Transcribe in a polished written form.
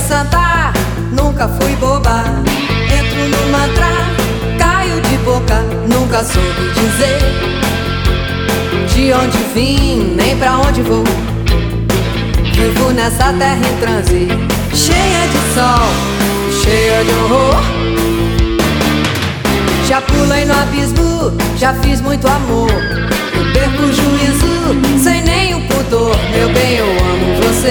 santa, nunca fui boba. Entro no mantra, caio de boca, nunca soube dizer de onde vim, nem pra onde vou. Vivo nessa terra em transe, cheia de sol, cheia de horror. Já pulei no abismo, já fiz muito amor. Eu perco o juízo